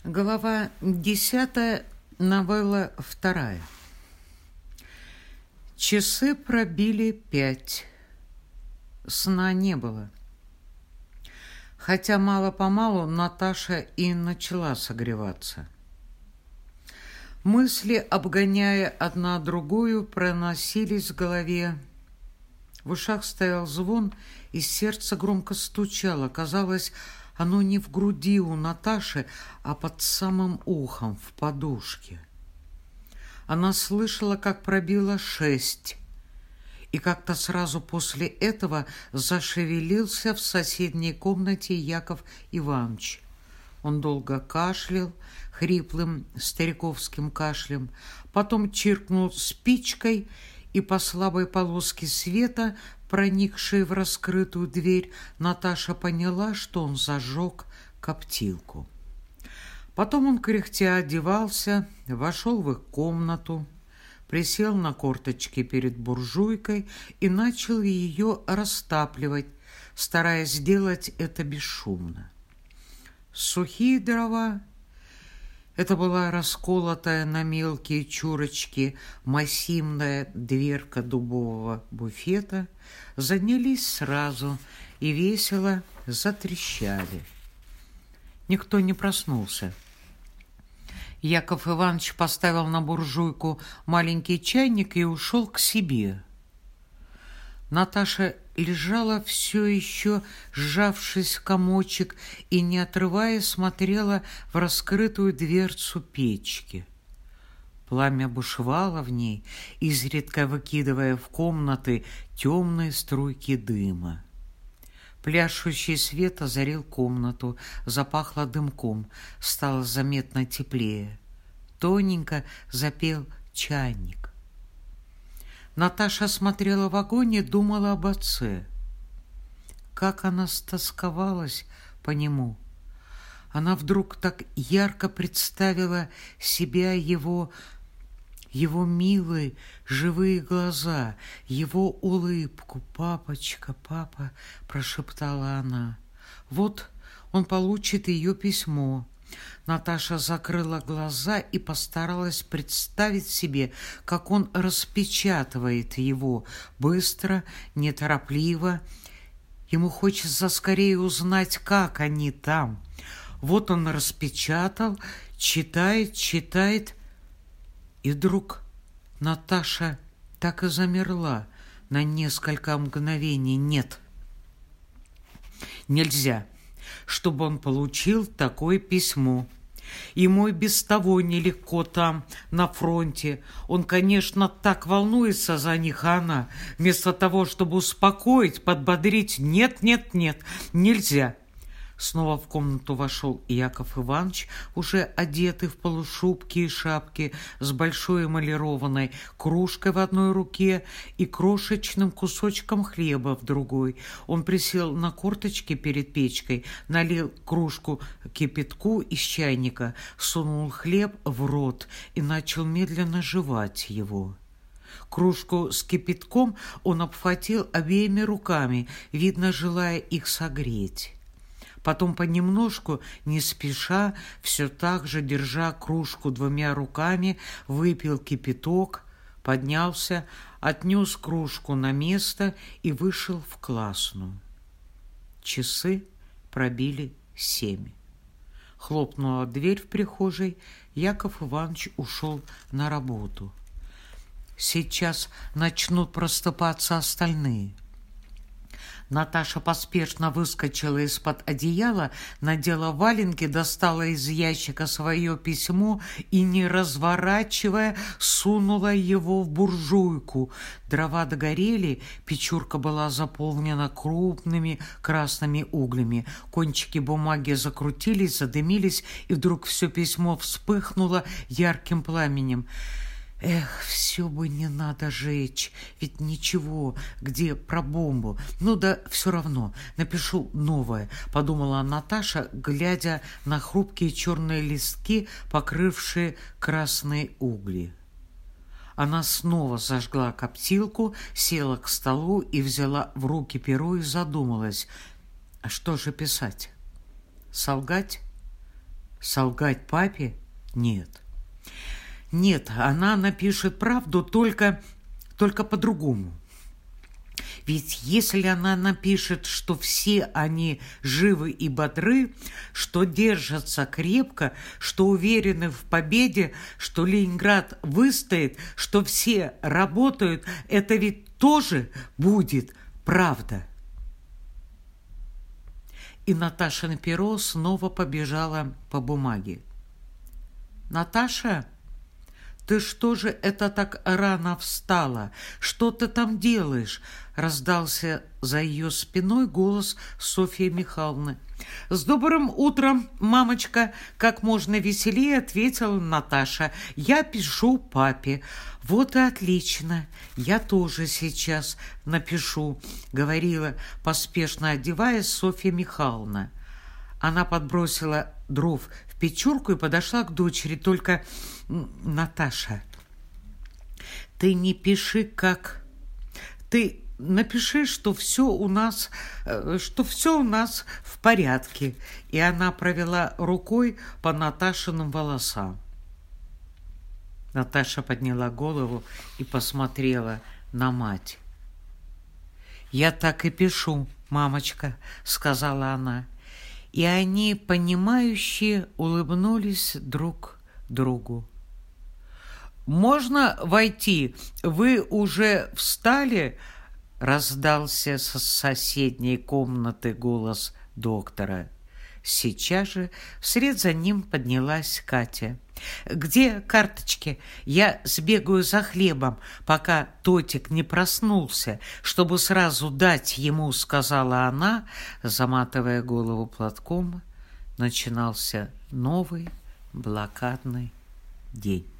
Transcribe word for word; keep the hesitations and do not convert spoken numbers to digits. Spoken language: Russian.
Глава десятая, новелла вторая. Часы пробили пять. Сна не было. Хотя мало-помалу Наташа и начала согреваться. Мысли, обгоняя одна другую, проносились в голове. В ушах стоял звон, и сердце громко стучало. Казалось, оно не в груди у Наташи, а под самым ухом, в подушке. Она слышала, как пробило шесть, и как-то сразу после этого зашевелился в соседней комнате Яков Иванович. Он долго кашлял, хриплым стариковским кашлем, потом чиркнул спичкой, и по слабой полоске света, проникшей в раскрытую дверь, Наташа поняла, что он зажег коптилку. Потом он, кряхтя, одевался, вошел в их комнату, присел на корточки перед буржуйкой и начал ее растапливать, стараясь сделать это бесшумно. Сухие дрова — это была расколотая на мелкие чурочки массивная дверка дубового буфета, занялись сразу и весело затрещали. Никто не проснулся. Яков Иванович поставил на буржуйку маленький чайник и ушел к себе. Наташа лежала все еще, сжавшись в комочек, и, не отрываясь, смотрела в раскрытую дверцу печки. Пламя бушевало в ней, изредка выкидывая в комнаты темные струйки дыма. Пляшущий свет озарил комнату, запахло дымком, стало заметно теплее. Тоненько запел чайник. Наташа смотрела в огонь и думала об отце. Как она стосковалась по нему. Она вдруг так ярко представила себя его, его милые живые глаза, его улыбку. «Папочка, папа», — прошептала она. Вот он получит ее письмо. Наташа закрыла глаза и постаралась представить себе, как он распечатывает его, быстро, неторопливо. Ему хочется скорее узнать, как они там. Вот он распечатал, читает, читает, и вдруг Наташа так и замерла на несколько мгновений. Нет, нельзя, чтобы он получил такое письмо. Ему и без того нелегко там, на фронте. Он, конечно, так волнуется за них, а она, вместо того, чтобы успокоить, подбодрить, нет, нет, нет, нельзя. Снова в комнату вошел Яков Иванович, уже одетый в полушубки и шапки, с большой эмалированной кружкой в одной руке и крошечным кусочком хлеба в другой. Он присел на корточки перед печкой, налил кружку кипятку из чайника, сунул хлеб в рот и начал медленно жевать его. Кружку с кипятком он обхватил обеими руками, видно, желая их согреть. Потом понемножку, не спеша, все так же, держа кружку двумя руками, выпил кипяток, поднялся, отнес кружку на место и вышел в классную. Часы пробили семь. Хлопнула дверь в прихожей, Яков Иванович ушел на работу. Сейчас начнут просыпаться остальные. Наташа поспешно выскочила из-под одеяла, надела валенки, достала из ящика свое письмо и, не разворачивая, сунула его в буржуйку. Дрова догорели, печурка была заполнена крупными красными углями. Кончики бумаги закрутились, задымились, и вдруг все письмо вспыхнуло ярким пламенем. Эх, все бы не надо жечь, ведь ничего, где про бомбу. Ну да все равно, напишу новое, подумала Наташа, глядя на хрупкие черные листки, покрывшие красные угли. Она снова зажгла коптилку, села к столу и взяла в руки перо и задумалась. А что же писать? Солгать? Солгать папе? Нет. Нет, она напишет правду только, только по-другому. Ведь если она напишет, что все они живы и бодры, что держатся крепко, что уверены в победе, что Ленинград выстоит, что все работают, это ведь тоже будет правда. И Наташино перо снова побежало по бумаге. «Наташа, ты что же это так рано встала? Что ты там делаешь?» Раздался за ее спиной голос Софьи Михайловны. «С добрым утром, мамочка!» Как можно веселее ответила Наташа. «Я пишу папе». «Вот и отлично. Я тоже сейчас напишу», говорила, поспешно одеваясь, Софья Михайловна. Она подбросила дров в печурку и подошла к дочери. «Только, Наташа, ты не пиши как... Ты напиши, что все у нас, что все у нас в порядке». И она провела рукой по Наташиным волосам. Наташа подняла голову и посмотрела на мать. «Я так и пишу, мамочка», — сказала она. И они, понимающие, улыбнулись друг другу. «Можно войти? Вы уже встали?» — раздался со соседней комнаты голос доктора. Сейчас же вслед за ним поднялась Катя. «Где карточки? Я сбегаю за хлебом, пока Тотик не проснулся, чтобы сразу дать ему», — сказала она, заматывая голову платком. Начинался новый блокадный день.